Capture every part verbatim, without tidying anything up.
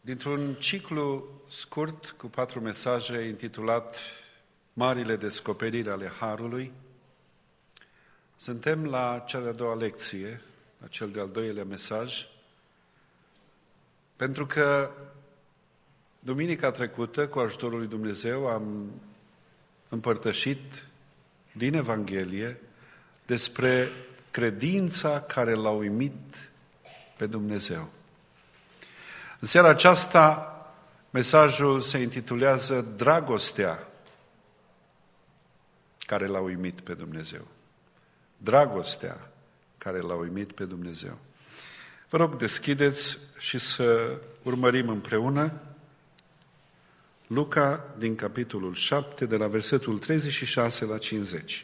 Dintr-un ciclu scurt cu patru mesaje intitulat Marile descoperiri ale Harului, suntem la cea de-a doua lecție, la cel de-al doilea mesaj, pentru că duminica trecută, cu ajutorul lui Dumnezeu, am împărtășit din Evanghelie despre credința care l-a uimit pe Dumnezeu. În seara aceasta, mesajul se intitulează Dragostea care l-a uimit pe Dumnezeu. Dragostea care l-a uimit pe Dumnezeu. Vă rog, deschideți și să urmărim împreună Luca din capitolul șapte, de la versetul treizeci și șase la cincizeci.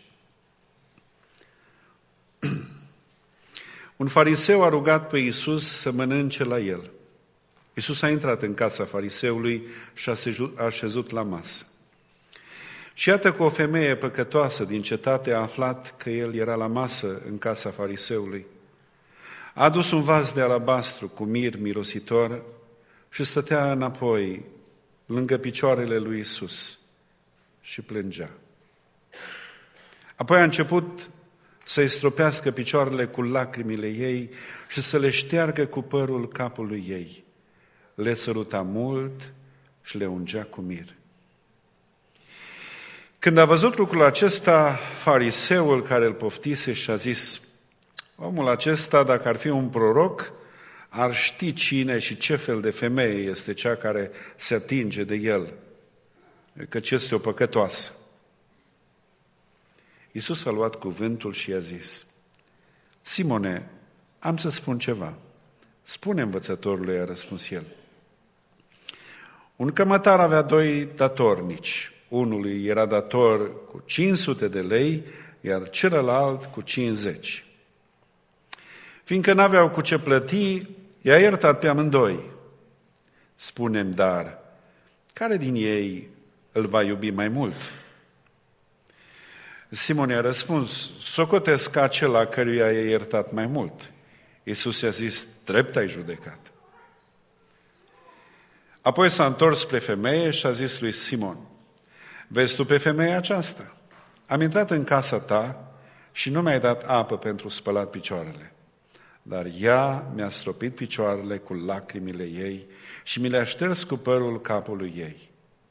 Un fariseu a rugat pe Iisus să mănânce la el. Iisus a intrat în casa fariseului și a așezut la masă. Și iată că o femeie păcătoasă din cetate a aflat că el era la masă în casa fariseului. A adus un vas de alabastru cu mir mirositor și stătea înapoi lângă picioarele lui Iisus și plângea. Apoi a început să-i stropească picioarele cu lacrimile ei și să le șteargă cu părul capului ei. Le săruta mult și le ungea cu mir. Când a văzut lucrul acesta, fariseul care îl poftise și a zis: omul acesta, dacă ar fi un proroc, ar ști cine și ce fel de femeie este cea care se atinge de el, căci este o păcătoasă. Iisus a luat cuvântul și i-a zis: Simone, am să spun ceva. Spune, învățătorului, a răspuns el. Un cămătar avea doi datornici. Unul era dator cu cinci sute de lei, iar celălalt cu cincizeci. Fiindcă n-aveau cu ce plăti, i-a iertat pe amândoi. Spune-mi, dar, care din ei îl va iubi mai mult? Simon i-a răspuns: socotesc acela căruia i-a iertat mai mult. Iisus i-a zis: drept ai judecat. Apoi s-a întors spre femeie și a zis lui Simon: vezi tu pe femeia aceasta? Am intrat în casa ta și nu mi-ai dat apă pentru spălat picioarele, dar ea mi-a stropit picioarele cu lacrimile ei și mi le-a șters cu părul capului ei.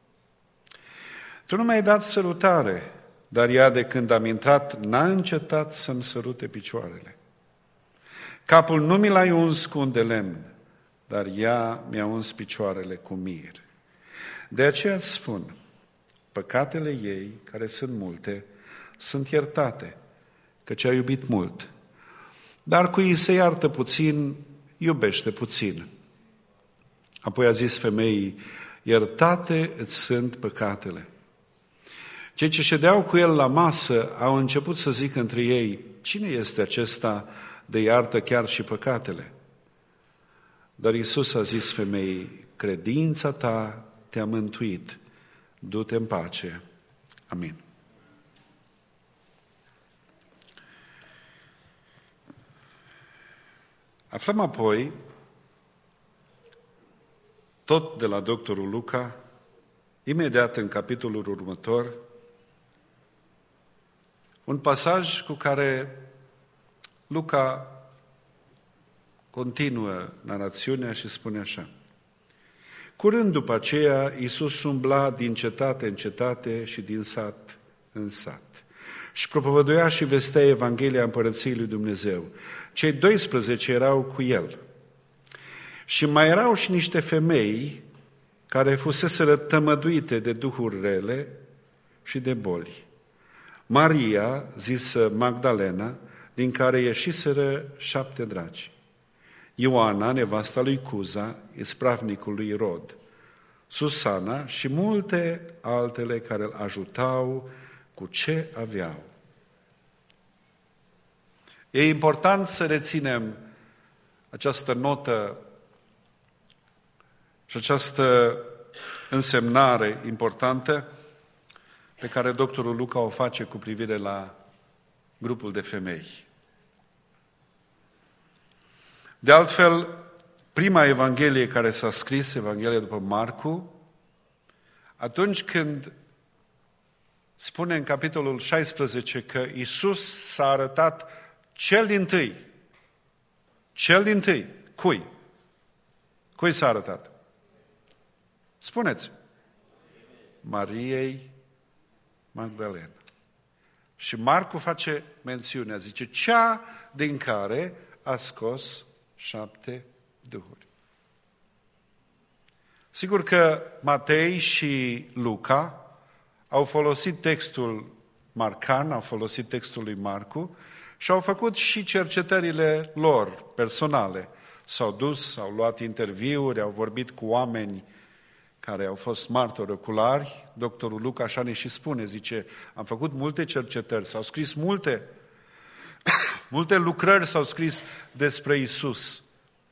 Tu nu mi-ai dat sărutare, dar ea, de când am intrat, n-a încetat să-mi sărute picioarele. Capul nu mi l-ai uns cu un de lemn, dar ea mi-a uns picioarele cu mir. De aceea îți spun, păcatele ei, care sunt multe, sunt iertate, căci a iubit mult. Dar cui se iartă puțin, iubește puțin. Apoi a zis femeii: iertate îți sunt păcatele. Cei ce ședeau cu el la masă au început să zică între ei: cine este acesta de iartă chiar și păcatele? Dar Iisus a zis femeii: credința ta te-a mântuit, du-te în pace. Amin. Aflăm apoi, tot de la doctorul Luca, imediat în capitolul următor, un pasaj cu care Luca continuă narațiunea și spune așa: curând după aceea, Iisus umbla din cetate în cetate și din sat în sat și propovăduia și vestea Evanghelia Împărăției lui Dumnezeu. Cei doisprezece erau cu el. Și mai erau și niște femei care fuseseră tămăduite de duhuri rele și de boli. Maria, zisă Magdalena, din care ieșiseră șapte dragi. Ioana, nevasta lui Cuza, ispravnicul lui Irod, Susana și multe altele care îl ajutau cu ce aveau. E important să reținem această notă și această însemnare importantă pe care doctorul Luca o face cu privire la grupul de femei. De altfel, prima Evanghelie care s-a scris, Evanghelia după Marcu, atunci când spune în capitolul șaisprezece că Iisus s-a arătat cel dintâi, cel dintâi, cui? Cui s-a arătat? Spuneți. Mariei Magdalena. Și Marcu face mențiunea, zice, cea din care a scos șapte duhuri. Sigur că Matei și Luca au folosit textul marcan, au folosit textul lui Marcu și au făcut și cercetările lor personale. S-au dus, au luat interviuri, au vorbit cu oameni care au fost martori oculari. Doctorul Luca așa ne și spune, zice, am făcut multe cercetări, s-au scris multe, multe lucrări s-au scris despre Iisus.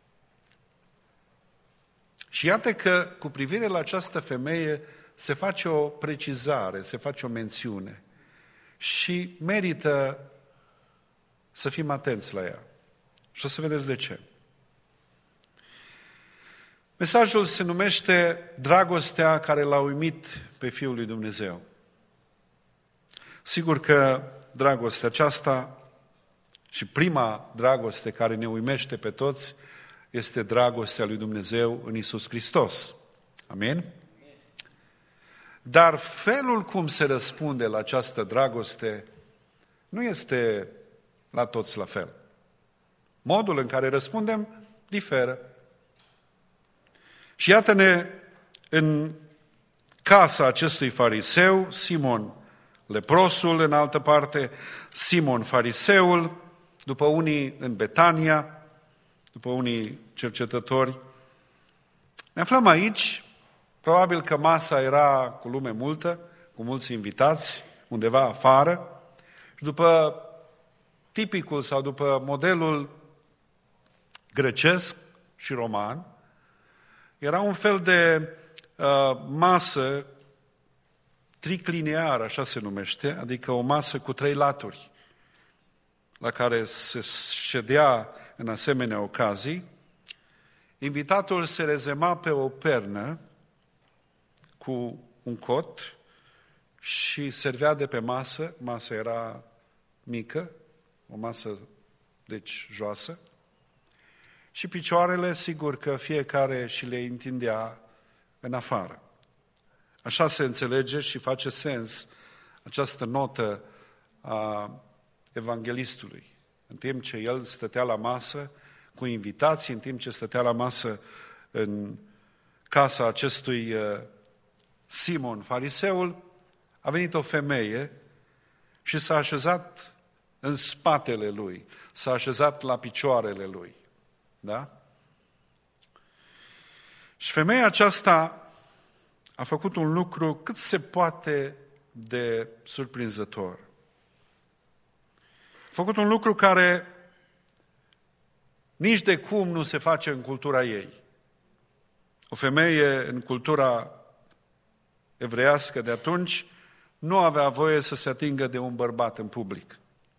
Și iată că cu privire la această femeie se face o precizare, se face o mențiune și merită să fim atenți la ea. Și o să vedeți de ce. Mesajul se numește dragostea care l-a uimit pe Fiul lui Dumnezeu. Sigur că dragostea aceasta și prima dragoste care ne uimește pe toți este dragostea lui Dumnezeu în Iisus Hristos. Amin? Dar felul cum se răspunde la această dragoste nu este la toți la fel. Modul în care răspundem diferă. Și iată-ne în casa acestui fariseu, Simon leprosul în altă parte, Simon fariseul, după unii în Betania, după unii cercetători. Ne aflăm aici, probabil că masa era cu lume multă, cu mulți invitați, undeva afară, și după tipicul sau după modelul grecesc și roman, era un fel de uh, masă tricliniară, așa se numește, adică o masă cu trei laturi, la care se ședea în asemenea ocazii. Invitatul se rezema pe o pernă cu un cot și servea de pe masă. Masa era mică, o masă, deci, joasă. Și picioarele, sigur că fiecare și le întindea în afară. Așa se înțelege și face sens această notă a evanghelistului. În timp ce el stătea la masă cu invitații, în timp ce stătea la masă în casa acestui Simon fariseul, a venit o femeie și s-a așezat în spatele lui, s-a așezat la picioarele lui. Da? Și femeia aceasta a făcut un lucru cât se poate de surprinzător. A făcut un lucru care nici de cum nu se face în cultura ei. O femeie în cultura evreiască de atunci nu avea voie să se atingă de un bărbat în public.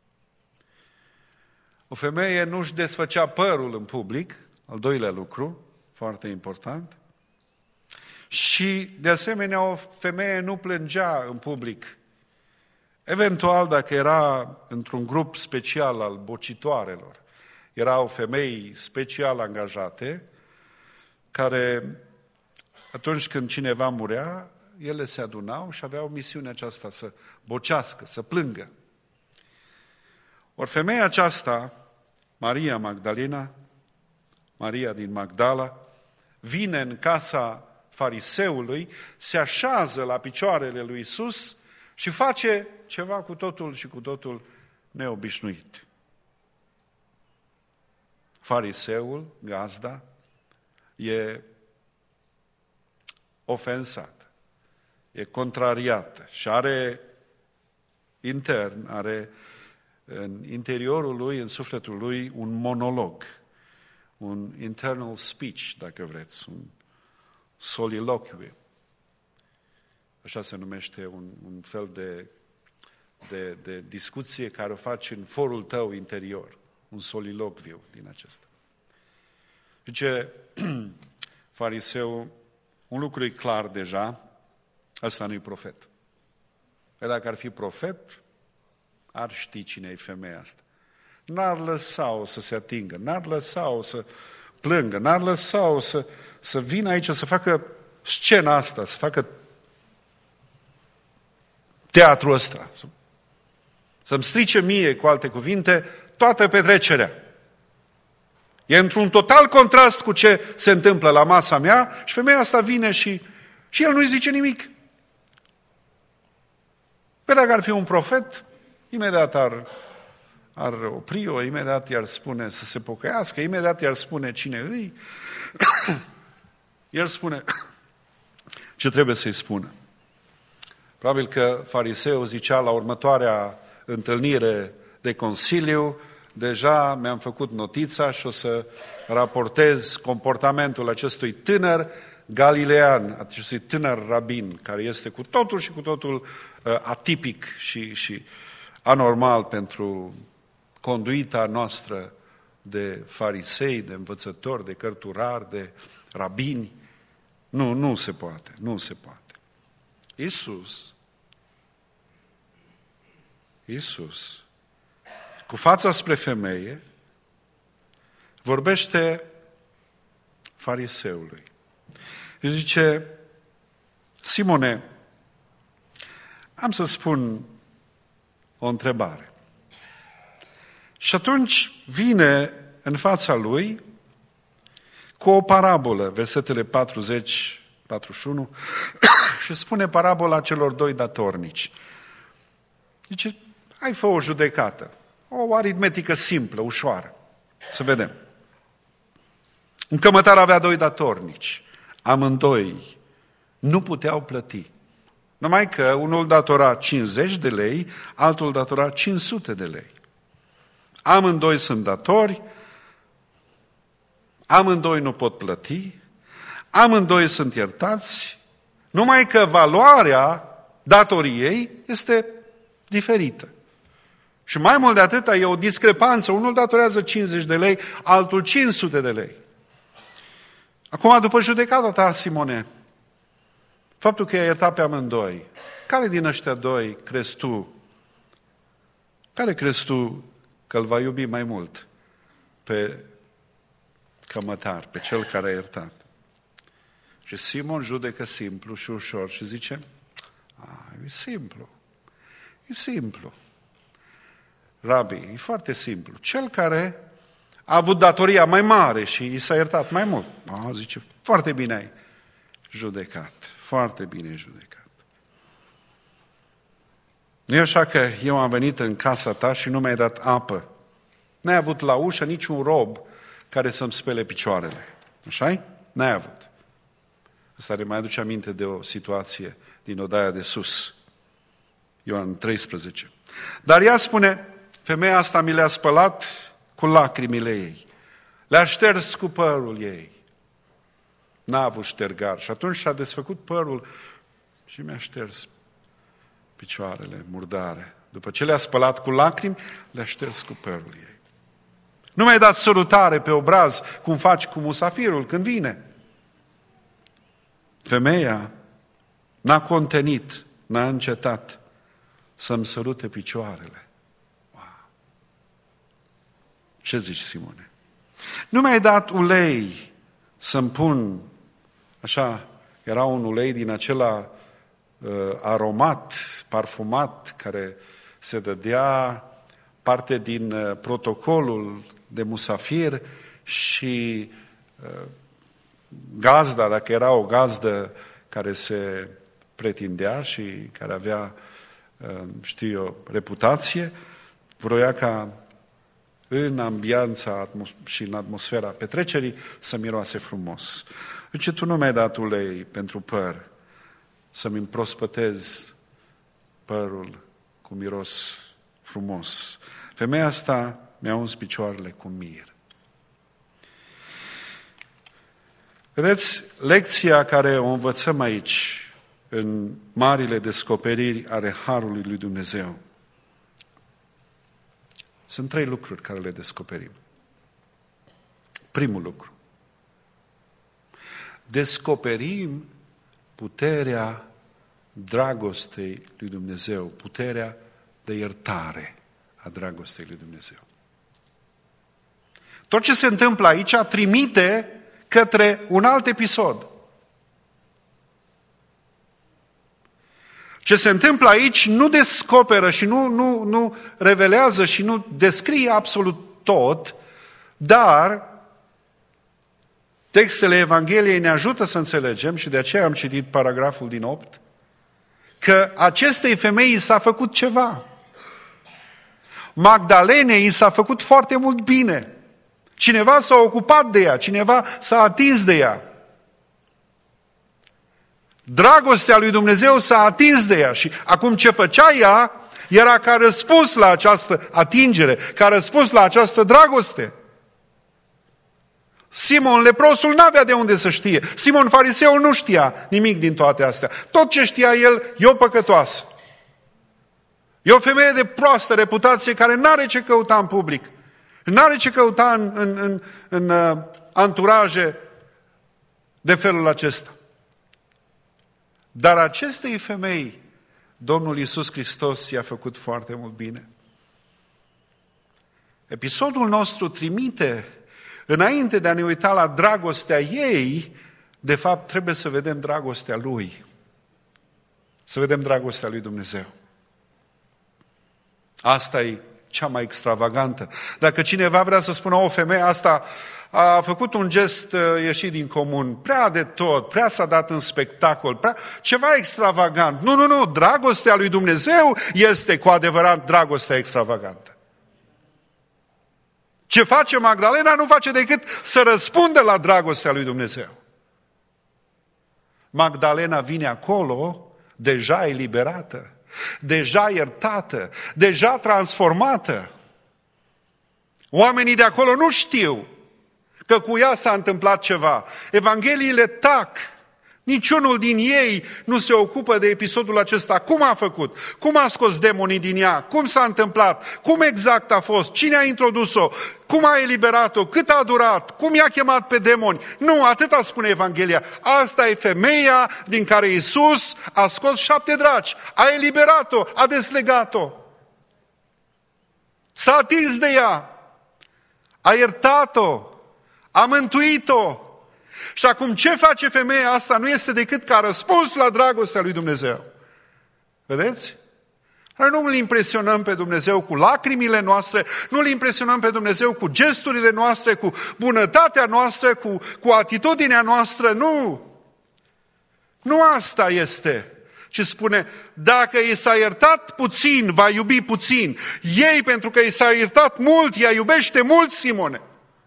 O femeie nu își desfăcea părul în public, al doilea lucru, foarte important. Și, de asemenea, o femeie nu plângea în public. Eventual, dacă era într-un grup special al bocitoarelor, erau femei special angajate, care, atunci când cineva murea, ele se adunau și aveau misiunea aceasta să bocească, să plângă. Ori femeia aceasta, Maria Magdalena, Maria din Magdala, vine în casa fariseului, se așează la picioarele lui Iisus și face ceva cu totul și cu totul neobișnuit. Fariseul, gazda, e ofensat, e contrariat și are intern, are în interiorul lui, în sufletul lui, un monolog, un internal speech, dacă vreți, un soliloquiu. Așa se numește un, un fel de, de, de discuție care o faci în forul tău interior, un soliloquiu din acesta. Zice fariseu, un lucru e clar deja, ăsta nu-i profet. Că dacă ar fi profet, ar ști cine e femeia asta. N-ar lăsa-o să se atingă, n-ar lăsa-o să plângă, n-ar lăsa-o să, să vină aici, să facă scena asta, să facă teatrul ăsta, să, să-mi strice mie, cu alte cuvinte, toată petrecerea. E într-un total contrast cu ce se întâmplă la masa mea și femeia asta vine și, și el nu-i zice nimic. Pe dacă ar fi un profet, imediat ar, ar opri-o, imediat i-ar spune să se pocăiască, imediat i-ar spune cine îi. El spune ce trebuie să-i spună. Probabil că fariseul zicea la următoarea întâlnire de consiliu, deja mi-am făcut notița și o să raportez comportamentul acestui tânăr galilean, acestui tânăr rabin, care este cu totul și cu totul uh, atipic și, și anormal pentru conduita noastră de farisei, de învățători, de cărturari, de rabini. Nu, nu se poate, nu se poate. Iisus, Iisus, cu fața spre femeie, vorbește fariseului. Îi zice, Simone, am să spun o întrebare. Și atunci vine în fața lui cu o parabolă, versetele patruzeci, patruzeci și unu, și spune parabola celor doi datornici. Zice, hai fă o judecată, o aritmetică simplă, ușoară. Să vedem. Un cămătar avea doi datornici. Amândoi nu puteau plăti. Numai că unul datora cincizeci de lei, altul datora cinci sute de lei. Amândoi sunt datori, amândoi nu pot plăti, amândoi sunt iertați, numai că valoarea datoriei este diferită. Și mai mult de atâta e o discrepanță. Unul datorează cincizeci de lei, altul cinci sute de lei. Acum, după judecata ta, Simone, faptul că i-ai iertat pe amândoi, care din ăștia doi crezi tu, care crezi tu că îl va iubi mai mult pe cămătar, pe cel care a iertat? Și Simon judecă simplu și ușor și zice, a, e simplu, e simplu. Rabi, e foarte simplu. Cel care a avut datoria mai mare și i s-a iertat mai mult. A, zice, foarte bine ai judecat, foarte bine ai judecat. Nu e așa că eu am venit în casa ta și nu mi-ai dat apă. N-ai avut la ușă niciun rob care să-mi spele picioarele. Așa-i? N-ai avut. Asta ne mai aduce aminte de o situație din odaia de sus. Ioan treisprezece. Dar ea spune, femeia asta mi le-a spălat cu lacrimile ei. Le-a șters cu părul ei. N-a avut ștergar. Și atunci și-a desfăcut părul și mi-a șters picioarele murdare. După ce le-a spălat cu lacrimi, le-a șters cu părul ei. Nu mi-ai dat sărutare pe obraz, cum faci cu musafirul când vine. Femeia n-a contenit, n-a încetat să-mi sărute picioarele. Wow. Ce zici, Simone? Nu mi-ai dat ulei să-mi pun, așa, era un ulei din acela uh, aromat, parfumat, care se dădea parte din uh, protocolul de musafir și uh, gazda, dacă era o gazdă care se pretindea și care avea, știu eu, reputație, vroia ca în ambianța și în atmosfera petrecerii să miroase frumos. Zice, tu nu mi-ai dat ulei pentru păr, să-mi împrospătez părul cu miros frumos. Femeia asta mi-a uns picioarele cu mir. Vedeți, lecția care o învățăm aici, în marile descoperiri ale Harului lui Dumnezeu, sunt trei lucruri care le descoperim. Primul lucru, descoperim puterea dragostei lui Dumnezeu, puterea de iertare a dragostei lui Dumnezeu. Tot ce se întâmplă aici trimite către un alt episod. Ce se întâmplă aici nu descoperă și nu, nu, nu revelează și nu descrie absolut tot, dar textele Evangheliei ne ajută să înțelegem, și de aceea am citit paragraful din opt, că acestei femei i s-a făcut ceva. Magdalenei i s-a făcut foarte mult bine. Cineva s-a ocupat de ea, cineva s-a atins de ea. Dragostea lui Dumnezeu s-a atins de ea și acum ce făcea ea era ca răspuns la această atingere, ca răspuns la această dragoste. Simon leprosul n-avea de unde să știe. Simon fariseul nu știa nimic din toate astea. Tot ce știa el e o păcătoasă. E o femeie de proastă reputație care n-are ce căuta în public. N-are ce căuta în, în, în, în uh, anturaje de felul acesta. Dar acestei femei, Domnul Iisus Hristos i-a făcut foarte mult bine. Episodul nostru trimite, înainte de a ne uita la dragostea ei, de fapt trebuie să vedem dragostea Lui. Să vedem dragostea Lui Dumnezeu. Asta e cea mai extravagantă. Dacă cineva vrea să spună, o femeie asta a făcut un gest ieșit din comun, prea de tot, prea s-a dat în spectacol, prea, ceva extravagant. Nu, nu, nu, dragostea lui Dumnezeu este cu adevărat dragostea extravagantă. Ce face Magdalena nu face decât să răspundă la dragostea lui Dumnezeu. Magdalena vine acolo deja eliberată, deja iertată, deja transformată. Oamenii de acolo nu știu că cu ea s-a întâmplat ceva. Evangheliile tac. Niciunul din ei nu se ocupă de episodul acesta. Cum a făcut? Cum a scos demonii din ea? Cum s-a întâmplat? Cum exact a fost? Cine a introdus-o? Cum a eliberat-o? Cât a durat? Cum i-a chemat pe demoni? Nu, atâta spune Evanghelia. Asta e femeia din care Iisus a scos șapte draci. A eliberat-o, a deslegat-o. S-a atins de ea. A iertat-o. A mântuit-o. Și acum ce face femeia asta nu este decât ca răspuns la dragostea lui Dumnezeu. Vedeți? Noi nu îl impresionăm pe Dumnezeu cu lacrimile noastre, nu îl impresionăm pe Dumnezeu cu gesturile noastre, cu bunătatea noastră, cu, cu atitudinea noastră, nu. Nu asta este. Ci spune, dacă i s-a iertat puțin, va iubi puțin. Ei, pentru că i s-a iertat mult, ea iubește mult, Simone.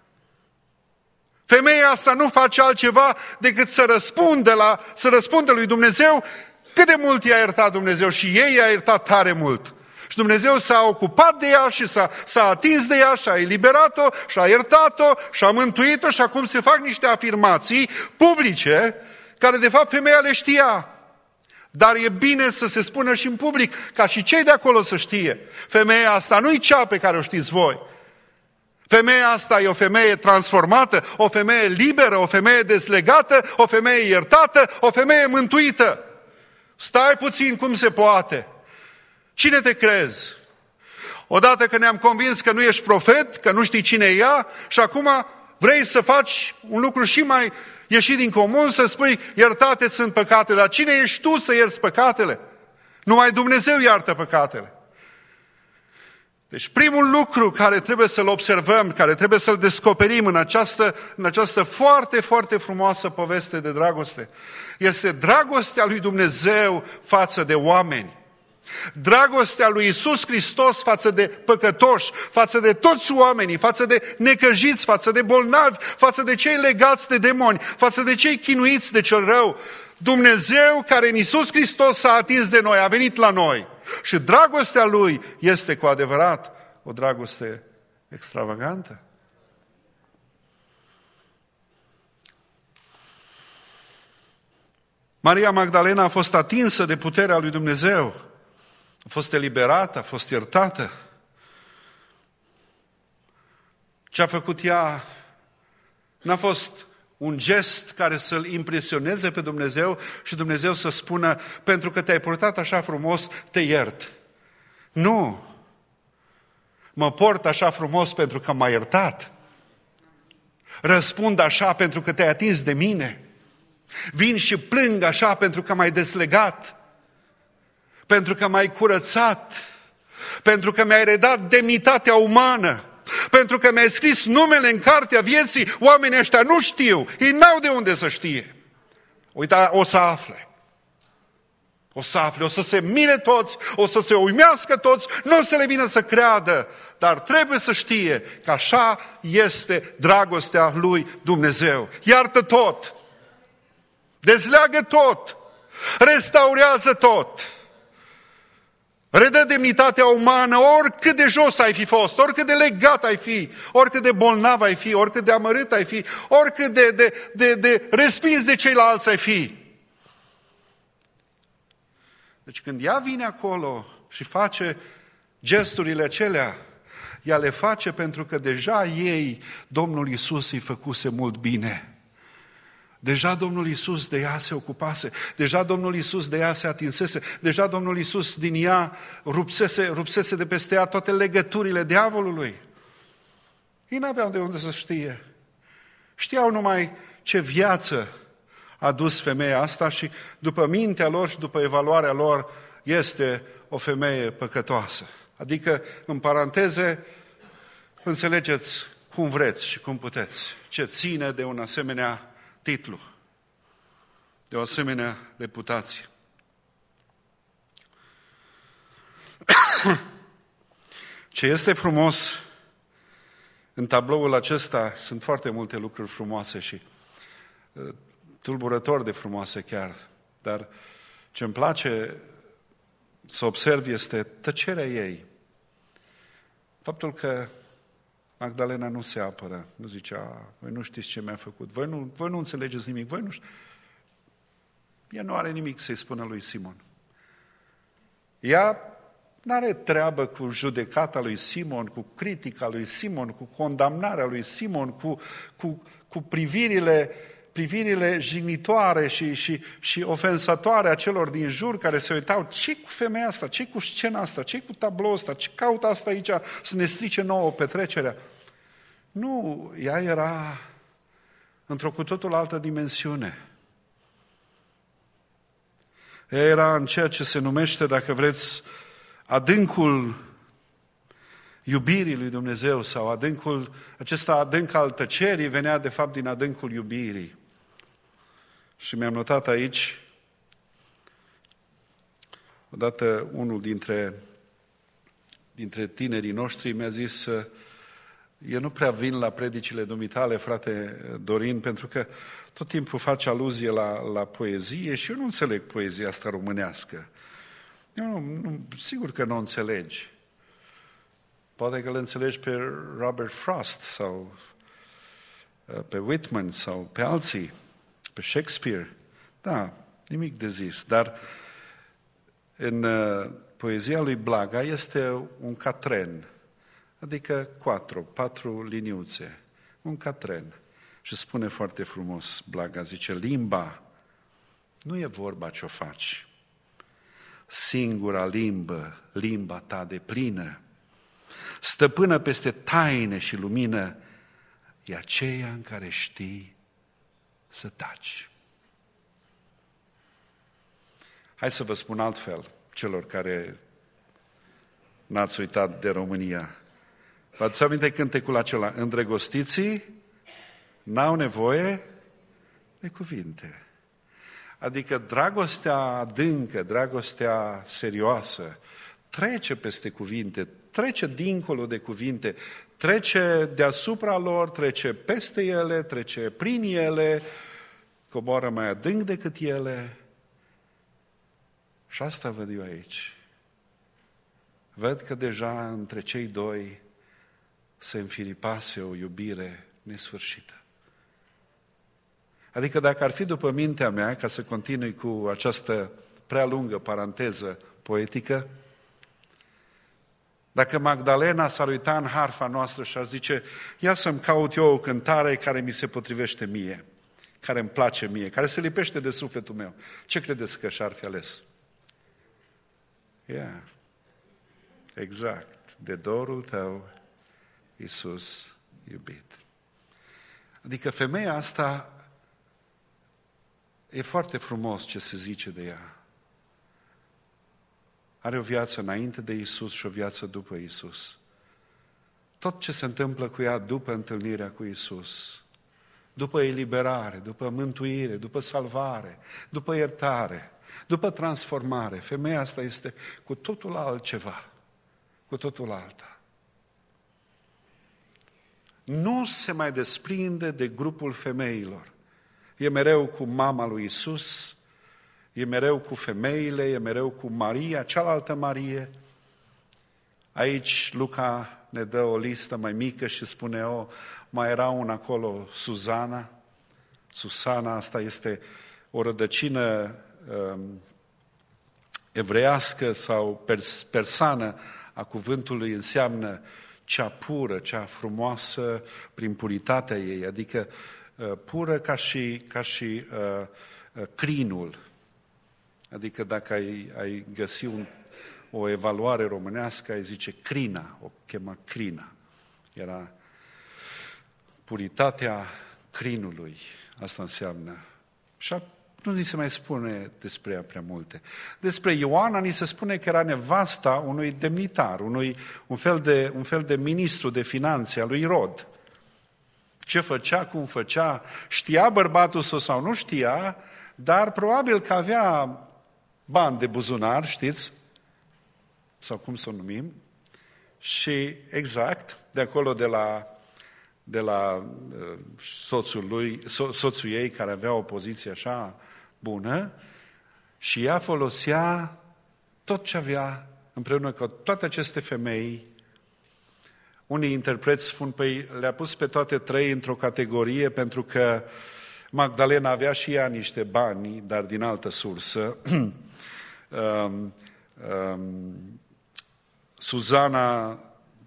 Femeia asta nu face altceva decât să răspundă, la, să răspundă lui Dumnezeu cât de mult i-a iertat Dumnezeu și ei i-a iertat tare mult. Și Dumnezeu s-a ocupat de ea și s-a, s-a atins de ea și a eliberat-o și a iertat-o și a mântuit-o și acum se fac niște afirmații publice care de fapt femeia le știa. Dar e bine să se spună și în public, ca și cei de acolo să știe. Femeia asta nu-i cea pe care o știți voi. Femeia asta e o femeie transformată, o femeie liberă, o femeie deslegată, o femeie iertată, o femeie mântuită. Stai puțin, cum se poate? Cine te crezi? Odată că ne-am convins că nu ești profet, că nu știi cine e ea și acum vrei să faci un lucru și mai ieșit din comun, să spui iertate sunt păcatele, dar cine ești tu să ierți păcatele? Numai Dumnezeu iartă păcatele. Deci primul lucru care trebuie să-l observăm, care trebuie să-l descoperim în această, în această foarte, foarte frumoasă poveste de dragoste, este dragostea lui Dumnezeu față de oameni. Dragostea lui Iisus Hristos față de păcătoși, față de toți oamenii, față de necăjiți, față de bolnavi, față de cei legați de demoni, față de cei chinuiți de cel rău. Dumnezeu care în Iisus Hristos s-a atins de noi, a venit la noi. Și dragostea Lui este cu adevărat o dragoste extravagantă. Maria Magdalena a fost atinsă de puterea lui Dumnezeu. A fost eliberată, a fost iertată. Ce a făcut ea n-a fost un gest care să-L impresioneze pe Dumnezeu și Dumnezeu să spună, pentru că te-ai purtat așa frumos, te iert. Nu! Mă port așa frumos pentru că m-ai iertat. Răspund așa pentru că te-ai atins de mine. Vin și plâng așa pentru că m-ai deslegat. Pentru că m-ai curățat. Pentru că mi-ai redat demnitatea umană. Pentru că mi-ai scris numele în cartea vieții. Oamenii ăștia nu știu. Ei n-au de unde să știe. Uita, o să afle. O să afle, o să se mire toți, o să se uimească toți, nu o să le vină să creadă, dar trebuie să știe că așa este dragostea lui Dumnezeu. Iartă tot, dezleagă tot, restaurează tot, redă demnitatea umană, oricât de jos ai fi fost, oricât de legat ai fi, oricât de bolnav ai fi, oricât de amărât ai fi, oricât de, de, de, de respins de ceilalți ai fi. Deci când ea vine acolo și face gesturile acelea, ea le face pentru că deja ei, Domnul Iisus îi făcuse mult bine. Deja Domnul Iisus de ea se ocupase, deja Domnul Iisus de ea se atinsese, deja Domnul Iisus din ea rupsese, rupsese de peste ea toate legăturile diavolului. Ei n-aveau de unde să știe. Știau numai ce viață a dus femeia asta și după mintea lor și după evaluarea lor este o femeie păcătoasă. Adică, în paranteze, înțelegeți cum vreți și cum puteți ce ține de un asemenea titlu, de o asemenea reputație. Ce este frumos în tabloul acesta, sunt foarte multe lucruri frumoase și tulburător de frumoase chiar, dar ce îmi place să observ este tăcerea ei. Faptul că Magdalena nu se apără, nu zicea, voi nu știți ce mi-a făcut, voi nu, voi nu înțelegeți nimic, voi nu știți. Ea nu are nimic să-i spună lui Simon. Ea nu are treabă cu judecata lui Simon, cu critica lui Simon, cu condamnarea lui Simon, cu, cu, cu privirile privirile jignitoare și, și, și ofensatoare a celor din jur care se uitau, ce cu femeia asta, ce cu scena asta, ce cu tabloul ăsta, ce caută asta aici să ne strice nouă petrecerea. Nu, ea era într-o cu totul altă dimensiune. Ea era în ceea ce se numește, dacă vreți, adâncul iubirii lui Dumnezeu sau adâncul, acesta adânc al tăcerii venea de fapt din adâncul iubirii. Și mi-am notat aici, odată unul dintre, dintre tinerii noștri mi-a zis, eu nu prea vin la predicile dumitale, frate Dorin, pentru că tot timpul face aluzie la, la poezie și eu nu înțeleg poezia asta românească. Eu nu, nu, sigur că nu o înțelegi. Poate că îl înțelegi pe Robert Frost sau pe Whitman sau pe alții, pe Shakespeare. Da, nimic de zis. Dar în poezia lui Blaga este un catren, adică patru, patru liniuțe, un catren. Și spune foarte frumos Blaga, zice, limba nu e vorba ce-o faci. Singura limbă, limba ta de plină, stăpână peste taine și lumină, e aceea în care știi să taci. Hai să vă spun altfel, celor care n-ați uitat de România. Vă aduceți aminte cântecul acela? Îndrăgostiții n-au nevoie de cuvinte. Adică dragostea adâncă, dragostea serioasă, trece peste cuvinte, trece dincolo de cuvinte, trece deasupra lor, trece peste ele, trece prin ele, coboară mai adânc decât ele. Și asta văd eu aici. Văd că deja între cei doi se înfiripase o iubire nesfârșită. Adică dacă ar fi după mintea mea, ca să continui cu această prea lungă paranteză poetică, dacă Magdalena s-ar uita în harfa noastră și ar zice, ia să-mi caut eu o cântare care mi se potrivește mie. care îmi place mie, care se lipește de sufletul meu. Ce credeți că și-ar fi ales? Yeah. Exact. De dorul tău, Iisus iubit. Adică femeia asta, e foarte frumos ce se zice de ea. Are o viață înainte de Iisus și o viață după Iisus. Tot ce se întâmplă cu ea după întâlnirea cu Iisus, după eliberare, după mântuire, după salvare, după iertare, după transformare, femeia asta este cu totul altceva, cu totul alta. Nu se mai desprinde de grupul femeilor. E mereu cu mama lui Iisus, e mereu cu femeile, e mereu cu Maria, cealaltă Marie. Aici Luca ne dă o listă mai mică și spune, o, mai era una acolo, Suzana. Susana, asta este o rădăcină um, evreiască sau pers- persană a cuvântului, înseamnă cea pură, cea frumoasă prin puritatea ei, adică uh, pură ca și, ca și uh, uh, crinul. Adică dacă ai, ai găsi un, o evaluare românească, ai zice crina, o chema crina. Era puritatea crinului, asta înseamnă. Și nu ni se mai spune despre ea prea multe. Despre Ioana ni se spune că era nevasta unui demnitar, unui, un, fel de, un fel de ministru de finanțe al lui Irod. Ce făcea, cum făcea, știa bărbatul său sau nu știa, dar probabil că avea bani de buzunar, știți? Sau cum să o numim. Și exact, de acolo de la, de la uh, soțul lui, so, soțul ei, care avea o poziție așa bună, și ea folosea tot ce avea împreună cu toate aceste femei. Unii interpreți spun, păi le-a pus pe toate trei într-o categorie, pentru că Magdalena avea și ea niște bani, dar din altă sursă. um, um, Suzana,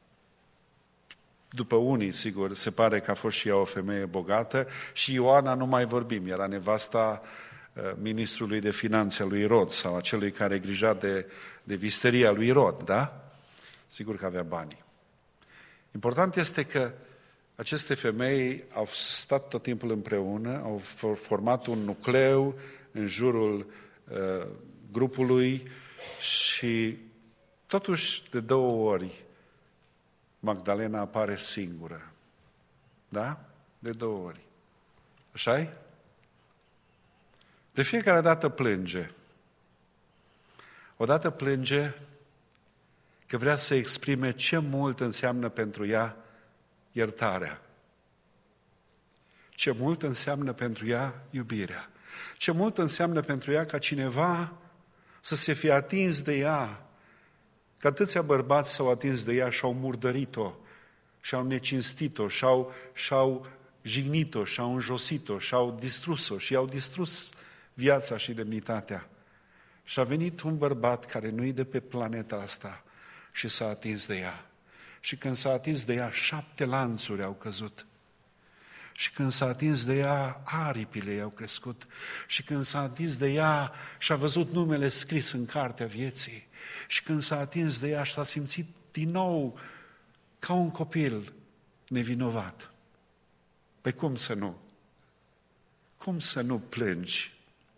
după unii, sigur, se pare că a fost și ea o femeie bogată, și Ioana nu mai vorbim, era nevasta uh, ministrului de finanțe lui Irod, sau acelui care grija de, de visteria lui Irod, da? Sigur că avea bani. Important este că aceste femei au stat tot timpul împreună, au format un nucleu în jurul uh, grupului și totuși de două ori Magdalena apare singură. Da? De două ori. Așa-i? De fiecare dată plânge. Odată plânge că vrea să exprime ce mult înseamnă pentru ea iertarea. Ce mult înseamnă pentru ea iubirea. Ce mult înseamnă pentru ea ca cineva să se fie atins de ea. Că atâția bărbați s-au atins de ea și au murdărit-o, și-au necinstit-o, și-au, și-au jignit-o, și-au înjosit-o, și-au distrus-o, și i-au distrus viața și demnitatea. Și a venit un bărbat care nu-i de pe planeta asta și s-a atins de ea. Și când s-a atins de ea, șapte lanțuri au căzut. Și când s-a atins de ea, aripile i-au crescut. Și când s-a atins de ea, și-a văzut numele scris în cartea vieții. Și când s-a atins de ea, și s-a simțit din nou ca un copil nevinovat. Păi cum să nu? Cum să nu plângi?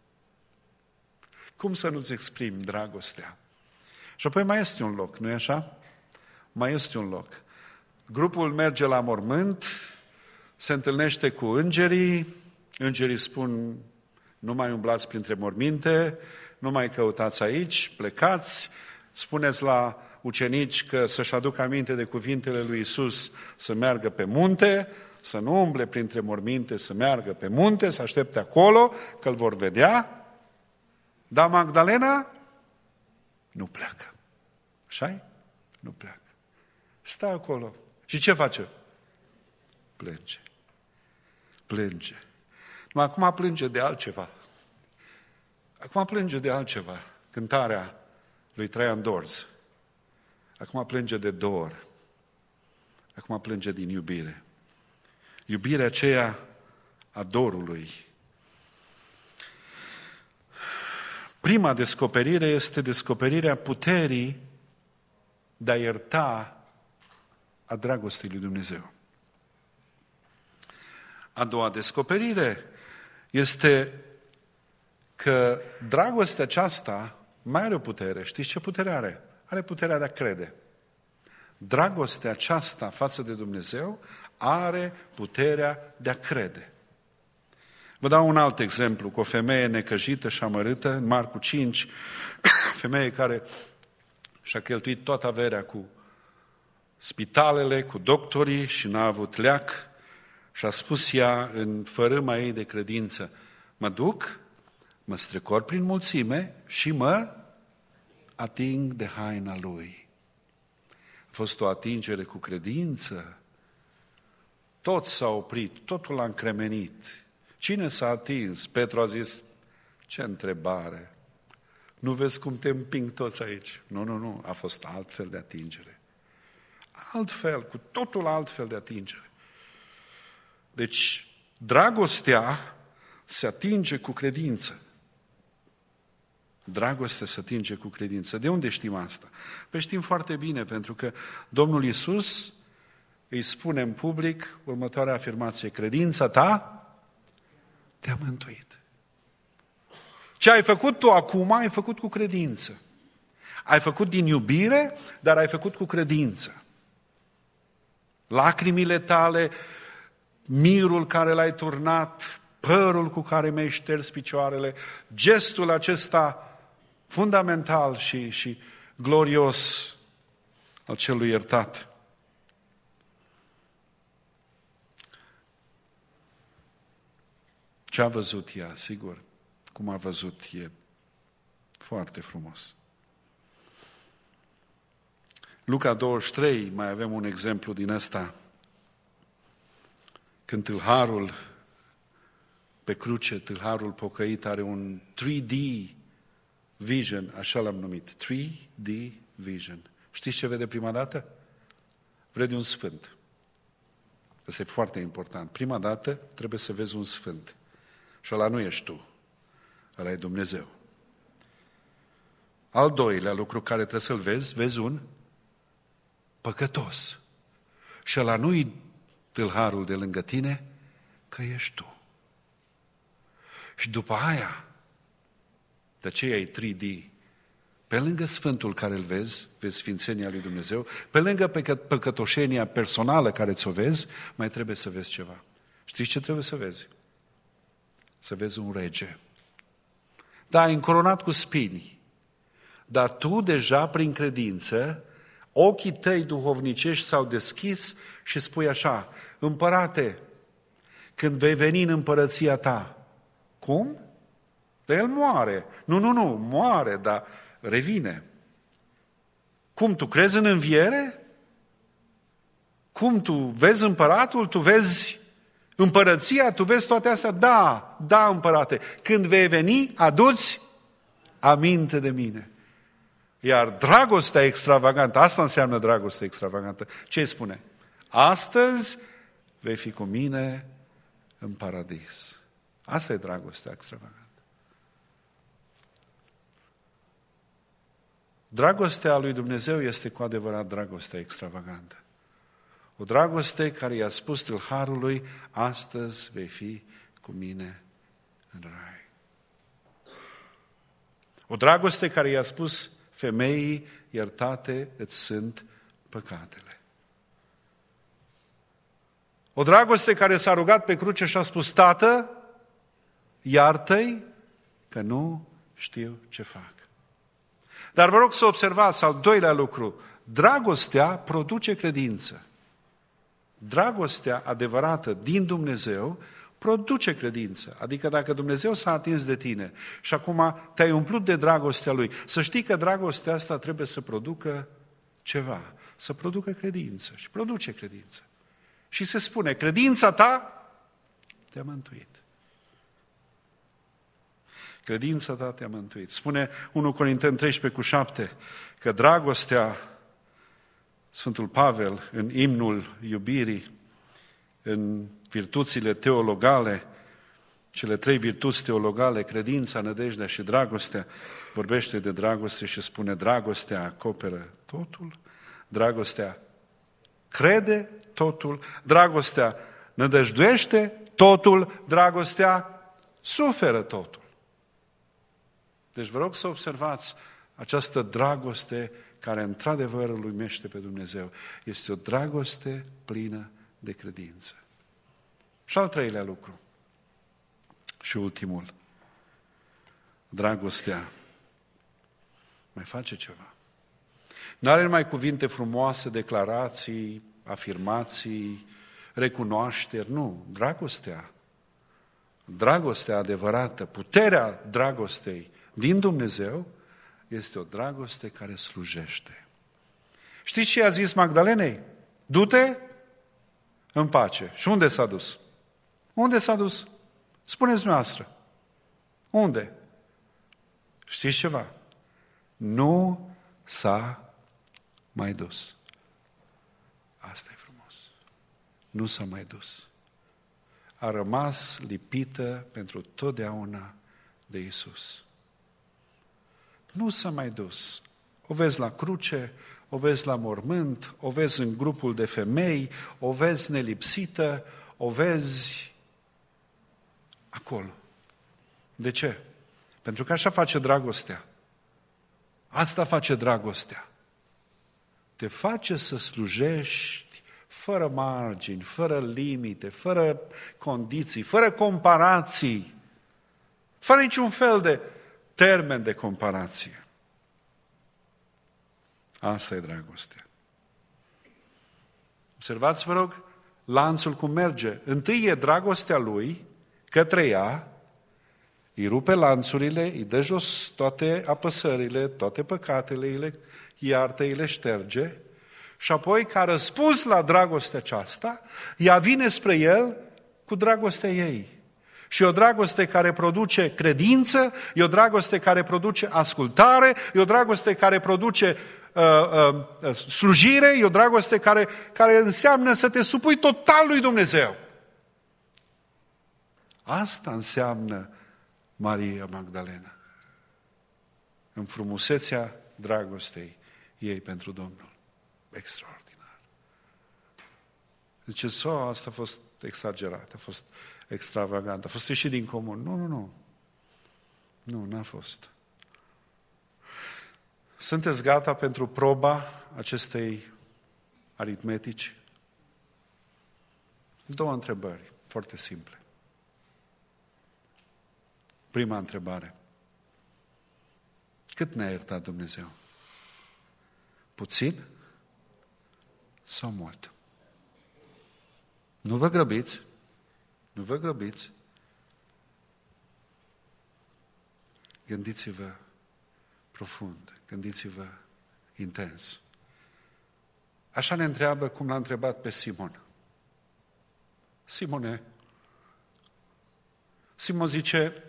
Cum să nu-ți exprimi dragostea? Și apoi mai este un loc, nu-i așa? Mai este un loc. Grupul merge la mormânt, se întâlnește cu îngerii, îngerii spun, nu mai umblați printre morminte, nu mai căutați aici, plecați, spuneți la ucenici că să-și aducă aminte de cuvintele lui Iisus, să meargă pe munte, să nu umble printre morminte, să meargă pe munte, să aștepte acolo, că îl vor vedea. Dar Magdalena nu pleacă. Așa-i? Nu pleacă. Stă acolo. Și ce face? Plânge. Plânge. Nu, acum plânge de altceva. Acum plânge de altceva. Cântarea lui Traian Dorz. Acum plânge de dor. Acum plânge din iubire. Iubirea aceea a dorului, prima descoperire este descoperirea puterii de a ierta a dragostei lui Dumnezeu. A doua descoperire este că dragostea aceasta mai are o putere. Știți ce putere are? Are puterea de a crede. Dragostea aceasta față de Dumnezeu are puterea de a crede. Vă dau un alt exemplu cu o femeie necăjită și amărâtă, în Marcu cinci, femeie care și-a cheltuit toată averea cu spitalele, cu doctorii și n-a avut leac și a spus ea în fărâma ei de credință, mă duc, mă strecor prin mulțime și mă ating de haina lui. A fost o atingere cu credință. Toți s-au oprit, totul l-a încremenit. Cine s-a atins? Petru a zis, ce întrebare! Nu vezi cum te împing toți aici? Nu, nu, nu, a fost altfel de atingere. Altfel, cu totul altfel de atingere. Deci, dragostea se atinge cu credință. Dragostea se atinge cu credință. De unde știm asta? Păi știm foarte bine, pentru că Domnul Iisus îi spune în public următoarea afirmație, credința ta te-a mântuit. Ce ai făcut tu acum, ai făcut cu credință. Ai făcut din iubire, dar ai făcut cu credință. Lacrimile tale, mirul care l-ai turnat, părul cu care mi-ai șters picioarele, gestul acesta fundamental și, și glorios al celui iertat. Ce a văzut ea, sigur, cum a văzut, e foarte frumos. Luca douăzeci și trei, mai avem un exemplu din ăsta, când tâlharul pe cruce, tâlharul pocăit are un trei D vision, așa l-am numit, trei D vision. Știți ce vede prima dată? Vede un sfânt. Asta e foarte important. Prima dată trebuie să vezi un sfânt. Și ăla nu ești tu, ăla e Dumnezeu. Al doilea lucru care trebuie să-l vezi, vezi un păcătos. Și ăla nu-i tâlharul de lângă tine, că ești tu. Și după aia, de aceea e trei D, pe lângă Sfântul care îl vezi, vezi sfințenia lui Dumnezeu, pe lângă păcătoșenia personală care ți-o vezi, mai trebuie să vezi ceva. Știți ce trebuie să vezi? Să vezi un rege. Da, e încoronat cu spini, dar tu deja prin credință, ochii tăi duhovnicești s-au deschis și spui așa, împărate, când vei veni în împărăția ta, cum? Dar el moare. Nu, nu, nu, moare, dar revine. Cum, tu crezi în înviere? Cum, tu vezi împăratul? Tu vezi împărăția? Tu vezi toate astea? Da, da, împărate. Când vei veni, adu-ți aminte de mine. Iar dragostea extravagantă, asta înseamnă dragostea extravagantă. Ce spune? Astăzi vei fi cu mine în paradis. Asta e dragostea extravagantă. Dragostea lui Dumnezeu este cu adevărat dragostea extravagantă. O dragoste care i-a spus tâlharului, astăzi vei fi cu mine în rai. O dragoste care i-a spus femeii, iertate îți sunt păcatele. O dragoste care s-a rugat pe cruce și a spus, Tată, iartă-i că nu știu ce fac. Dar vă rog să observați al doilea lucru. Dragostea produce credință. Dragostea adevărată din Dumnezeu produce credință. Adică dacă Dumnezeu s-a atins de tine și acum te-ai umplut de dragostea Lui, să știi că dragostea asta trebuie să producă ceva, să producă credință. Și produce credință. Și se spune, credința ta te-a mântuit. Credința ta te-a mântuit. Spune unu Corinteni treisprezece cu șapte că dragostea, Sfântul Pavel, în imnul iubirii, în virtuțile teologale, Cele trei virtuți teologale, credința, nădejdea și dragostea, vorbește de dragoste și spune dragostea acoperă totul, dragostea crede totul, dragostea nădăjduiește totul, dragostea suferă totul. Deci vă rog să observați această dragoste care într-adevăr îl uimește pe Dumnezeu. Este o dragoste plină de credință. Și al treilea lucru, și ultimul, dragostea mai face ceva. N-are numai cuvinte frumoase, declarații, afirmații, recunoașteri, nu. Dragostea, dragostea adevărată, puterea dragostei din Dumnezeu este o dragoste care slujește. Știți ce a zis Magdalenei? Du-te în pace. Și unde s-a dus? Unde s-a dus? Spuneți noastră. Unde? Știți ceva? Nu s-a mai dus. Asta e frumos. Nu s-a mai dus. A rămas lipită pentru totdeauna de Iisus. Nu s-a mai dus. O vezi la cruce, o vezi la mormânt, o vezi în grupul de femei, o vezi nelipsită, o vezi acolo. De ce? Pentru că așa face dragostea. Asta face dragostea. Te face să slujești fără margini, fără limite, fără condiții, fără comparații, fără niciun fel de termen de comparație. Asta e dragostea. Observați, vă rog, lanțul cum merge. Întâi e dragostea lui către ea, îi rupe lanțurile, îi dă jos toate apăsările, toate păcatele, îi le iartă, îi le șterge și apoi, ca răspuns la dragostea aceasta, ea vine spre el cu dragostea ei. Și e o dragoste care produce credință, e o dragoste care produce ascultare, e o dragoste care produce uh, uh, slujire, e o dragoste care, care înseamnă să te supui total lui Dumnezeu. Asta înseamnă Maria Magdalena. În frumusețea dragostei ei pentru Domnul. Extraordinar. Ziceți, so, asta a fost exagerat, a fost extravagant, a fost ieșit din comun. Nu, nu, nu. Nu, n-a fost. Sunteți gata pentru proba acestei aritmetici? Două întrebări foarte simple. Prima întrebare. Cât ne-a iertat Dumnezeu? Puțin sau mult? Nu vă grăbiți, nu vă grăbiți. Gândiți-vă profund, gândiți-vă intens. Așa ne întreabă cum l-a întrebat pe Simon. Simone, Simon zice,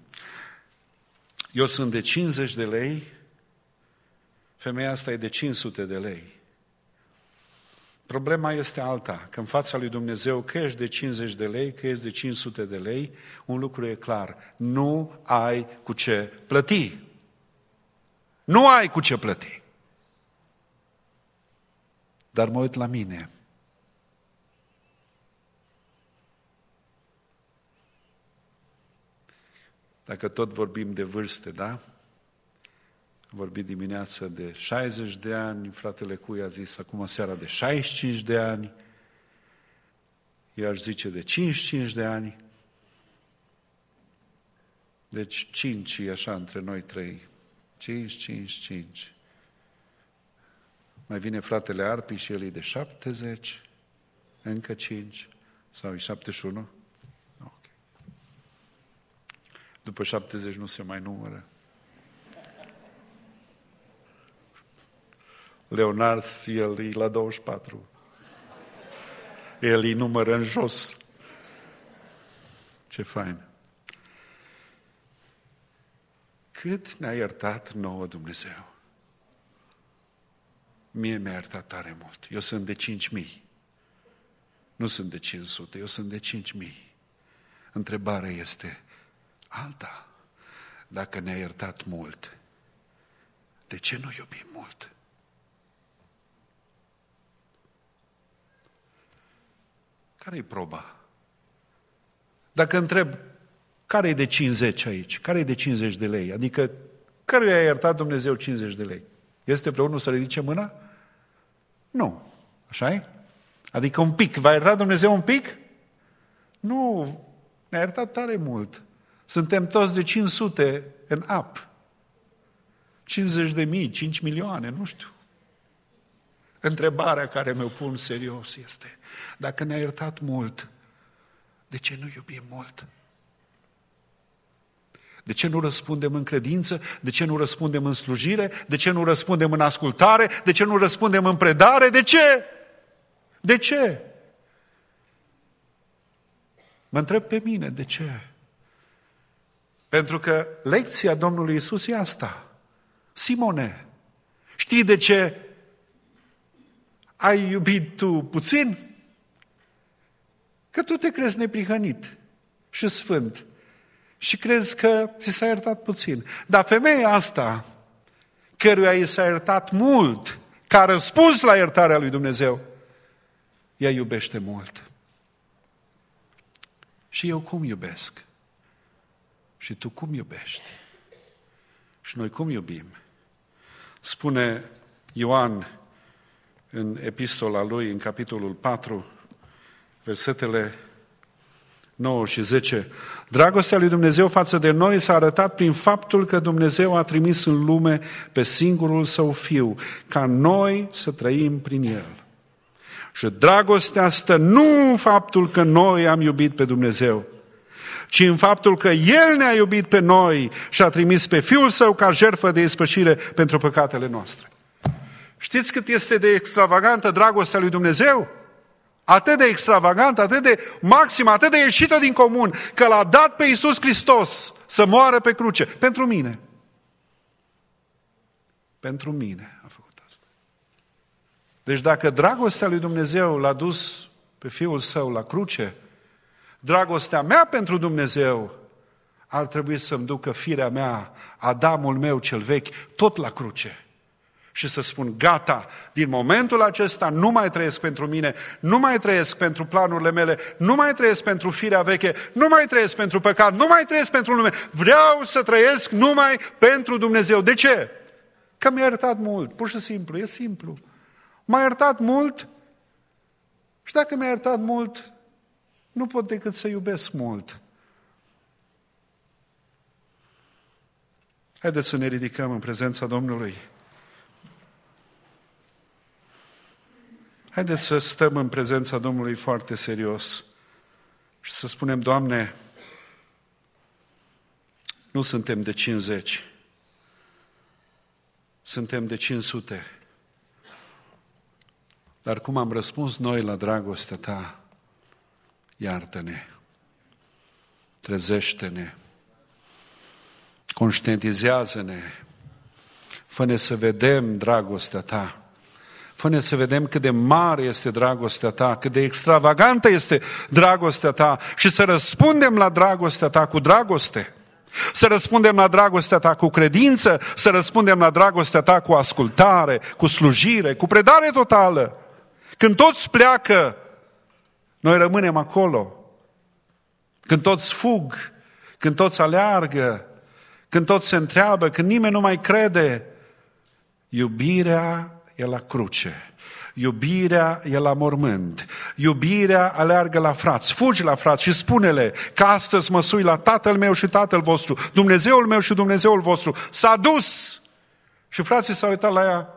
eu sunt de cincizeci de lei, femeia asta e de cinci sute de lei. Problema este alta, că în fața lui Dumnezeu, că ești de cincizeci de lei, că ești de cinci sute de lei, un lucru e clar, nu ai cu ce plăti. Nu ai cu ce plăti. Dar mă uit la mine. Dacă tot vorbim de vârste, da? Am vorbit dimineața de șaizeci de ani, fratele Cui a zis acum seara de șaizeci și cinci de ani, eu aș zice de cincizeci și cinci de ani. Deci cinci e așa între noi trei. cinci, cinci, cinci. Mai vine fratele Arpi și el e de șaptezeci, încă cinci, sau e șaptezeci și unu? Okay. După șaptezeci nu se mai numără. Leonard, el e la douăzeci și patru. El îi numără în jos. Ce fain! Cât ne-a iertat nouă Dumnezeu? Mie mi-a iertat tare mult. Eu sunt de cinci mii. Nu sunt de cinci sute, eu sunt de cinci mii. Întrebarea este alta. Dacă ne-a iertat mult, de ce nu iubim mult? Care-i proba? Dacă întreb, care e de cincizeci aici? Care e de cincizeci de lei? Adică, care i-a iertat Dumnezeu cincizeci de lei? Este vreunul să ridice mâna? Nu. Așa-i? Adică un pic. V-a iertat Dumnezeu un pic? Nu. Ne-a iertat tare mult. Suntem toți de cinci sute în up. cincizeci de mii, cinci milioane, nu știu. Întrebarea care mi-o pun serios este, dacă ne-a iertat mult, de ce nu iubim mult? De ce nu răspundem în credință? De ce nu răspundem în slujire? De ce nu răspundem în ascultare? De ce nu răspundem în predare? De ce? De ce? Mă întreb pe mine, de ce? Pentru că lecția Domnului Iisus e asta. Simone, știi de ce ai iubit tu puțin? Că tu te crezi neprihănit și sfânt și crezi că ți s-a iertat puțin. Dar femeia asta, căruia i s-a iertat mult, ca răspuns la iertarea lui Dumnezeu, ea iubește mult. Și eu cum iubesc? Și tu cum iubești? Și noi cum iubim? Spune Ioan în epistola lui, în capitolul patru, versetele nouă și zece. Dragostea lui Dumnezeu față de noi s-a arătat prin faptul că Dumnezeu a trimis în lume pe singurul Său Fiu, ca noi să trăim prin El. Și dragostea stă nu în faptul că noi am iubit pe Dumnezeu, ci în faptul că El ne-a iubit pe noi și a trimis pe Fiul Său ca jertfă de ispășire pentru păcatele noastre. Știți cât este de extravagantă dragostea lui Dumnezeu? Atât de extravagantă, atât de maximă, atât de ieșită din comun, că L-a dat pe Iisus Hristos să moară pe cruce. Pentru mine. Pentru mine a făcut asta. Deci dacă dragostea lui Dumnezeu L-a dus pe Fiul Său la cruce, dragostea mea pentru Dumnezeu ar trebui să-mi ducă firea mea, Adamul meu cel vechi, tot la cruce. Și să spun, gata, din momentul acesta nu mai trăiesc pentru mine, nu mai trăiesc pentru planurile mele, nu mai trăiesc pentru firea veche, nu mai trăiesc pentru păcat, nu mai trăiesc pentru lume. Vreau să trăiesc numai pentru Dumnezeu. De ce? Că mi-a iertat mult, pur și simplu, e simplu. M-a iertat mult și dacă mi-a iertat mult, nu pot decât să iubesc mult. Haideți să ne ridicăm în prezența Domnului. Haideți să stăm în prezența Domnului foarte serios și să spunem, Doamne, nu suntem de cincizeci, suntem de cinci sute. Dar cum am răspuns noi la dragostea Ta, iartă-ne, trezește-ne, conștientizează-ne, fă-ne să vedem dragostea Ta. Fă-ne să vedem cât de mare este dragostea Ta, cât de extravagantă este dragostea Ta și să răspundem la dragostea Ta cu dragoste. Să răspundem la dragostea Ta cu credință, să răspundem la dragostea Ta cu ascultare, cu slujire, cu predare totală. Când toți pleacă, noi rămânem acolo. Când toți fug, când toți aleargă, când toți se întreabă, când nimeni nu mai crede, iubirea e la cruce. Iubirea e la mormânt. Iubirea aleargă la frați. Fugi la frați și spune-le că astăzi mă sui la Tatăl meu și Tatăl vostru, Dumnezeul meu și Dumnezeul vostru. S-a dus! Și frații s-au uitat la ea.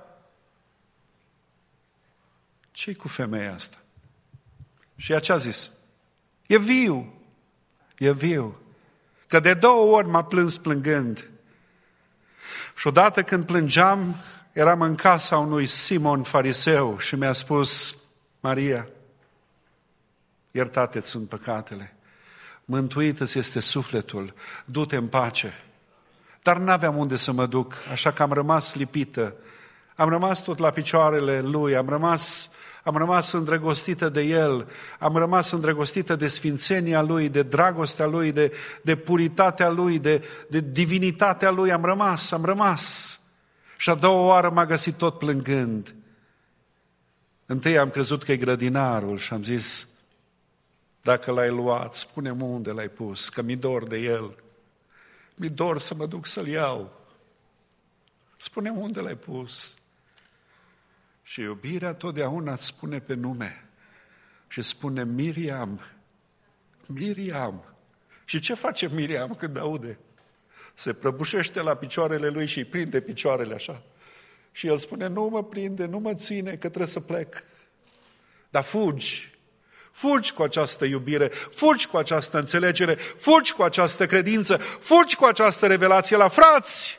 Ce-i cu femeia asta? Și ea ce a zis? E viu! E viu! Că de două ori m-a plâns plângând. Și odată când plângeam, eram în casa unui Simon fariseu și mi-a spus, Maria, iertate-ți sunt păcatele, mântuită-ți este sufletul, du-te în pace. Dar n-aveam unde să mă duc, așa că am rămas lipită, am rămas tot la picioarele Lui, am rămas, am rămas îndrăgostită de El, am rămas îndrăgostită de sfințenia Lui, de dragostea Lui, de, de puritatea Lui, de, de divinitatea Lui, am rămas, am rămas. Și a doua oară m-a găsit tot plângând. Întâi am crezut că e grădinarul și am zis, dacă l-ai luat, spune-mi unde l-ai pus, că mi dor de el. Mi dor să mă duc să-l iau. Spune-mi unde l-ai pus. Și iubirea totdeauna îți spune pe nume. Și spune Miriam, Miriam. Și ce face Miriam când aude? Se prăbușește la picioarele lui și îi prinde picioarele așa. Și el spune, nu mă prinde, nu mă ține, că trebuie să plec. Dar fugi. Fugi cu această iubire, fugi cu această înțelegere, fugi cu această credință, fugi cu această revelație la frați.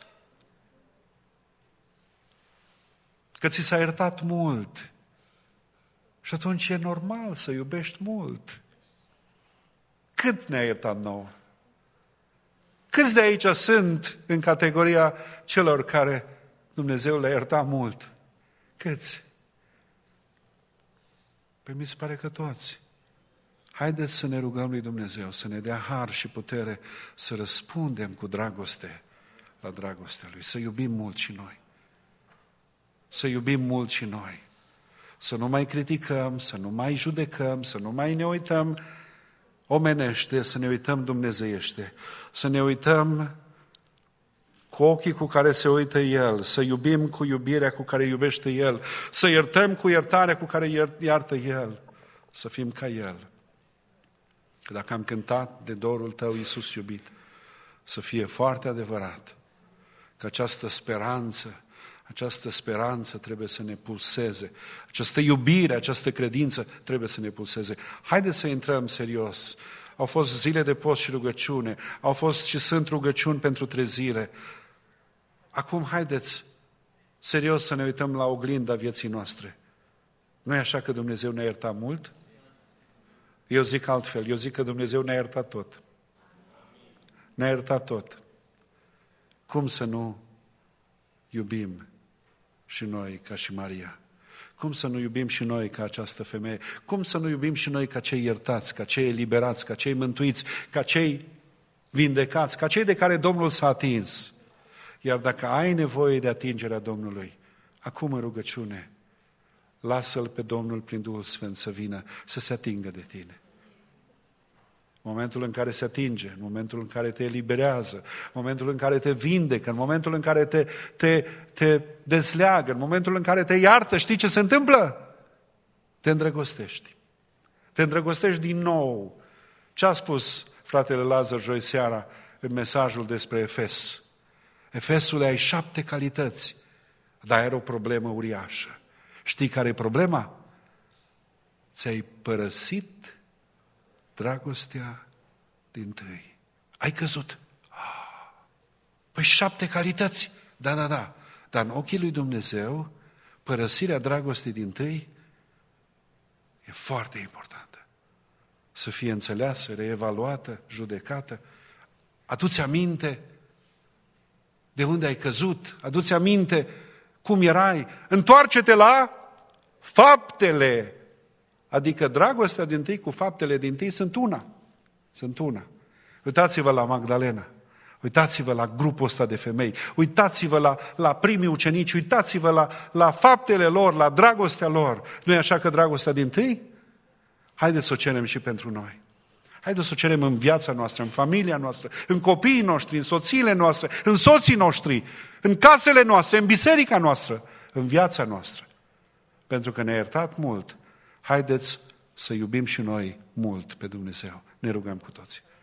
Că ți s-a iertat mult. Și atunci e normal să iubești mult. Cât ne-a iertat nouă? Câți de aici sunt în categoria celor care Dumnezeu le-a iertat mult? Câți? Păi mi se pare că toți. Haideți să ne rugăm lui Dumnezeu, să ne dea har și putere să răspundem cu dragoste la dragostea Lui, să iubim mult și noi. Să iubim mult și noi. Să nu mai criticăm, să nu mai judecăm, să nu mai ne uităm omenește, să ne uităm dumnezeiește, să ne uităm cu ochii cu care se uită El, să iubim cu iubirea cu care iubește El, să iertăm cu iertarea cu care iartă El, să fim ca El. Că dacă am cântat de dorul Tău, Iisus iubit, să fie foarte adevărat că această speranță, această speranță trebuie să ne pulseze, această iubire, această credință trebuie să ne pulseze. Haideți să intrăm serios. Au fost zile de post și rugăciune, au fost și sunt rugăciuni pentru trezire. Acum haideți serios să ne uităm la oglinda vieții noastre. Nu e așa că Dumnezeu ne-a iertat mult? Eu zic altfel, eu zic că Dumnezeu ne-a iertat tot. Ne-a iertat tot. Cum să nu iubim și noi ca și Maria? Cum să nu iubim și noi ca această femeie? Cum să nu iubim și noi ca cei iertați, ca cei eliberați, ca cei mântuiți, ca cei vindecați, ca cei de care Domnul s-a atins? Iar dacă ai nevoie de atingerea Domnului, acum în rugăciune, lasă-L pe Domnul prin Duhul Sfânt să vină, să se atingă de tine. În momentul în care se atinge, în momentul în care te eliberează, în momentul în care te vindecă, în momentul în care te, te, te dezleagă, în momentul în care te iartă, știi ce se întâmplă? Te îndrăgostești. Te îndrăgostești din nou. Ce a spus fratele Lazar joi seara în mesajul despre Efes? Efesule, ai șapte calități, dar era o problemă uriașă. Știi care e problema? Ți-ai părăsit dragostea dintâi. Ai căzut. Ah, păi șapte calități. Da, da, da. Dar în ochii lui Dumnezeu, părăsirea dragostei dintâi e foarte importantă. Să fie înțeleasă, reevaluată, judecată. Adu-ți aminte de unde ai căzut. Adu-ți aminte cum erai. Întoarce-te la faptele. Adică dragostea dintâi cu faptele dintâi sunt una. Sunt una. Uitați-vă la Magdalena. Uitați-vă la grupul ăsta de femei. Uitați-vă la, la primii ucenici. Uitați-vă la, la faptele lor, la dragostea lor. Nu e așa că dragostea dintâi? Haideți să o cerem și pentru noi. Haideți să o cerem în viața noastră, în familia noastră, în copiii noștri, în soțiile noastre, în soții noștri, în casele noastre, în biserica noastră, în viața noastră. Pentru că ne-a iertat mult. Haideți să iubim și noi mult pe Dumnezeu. Ne rugăm cu toții.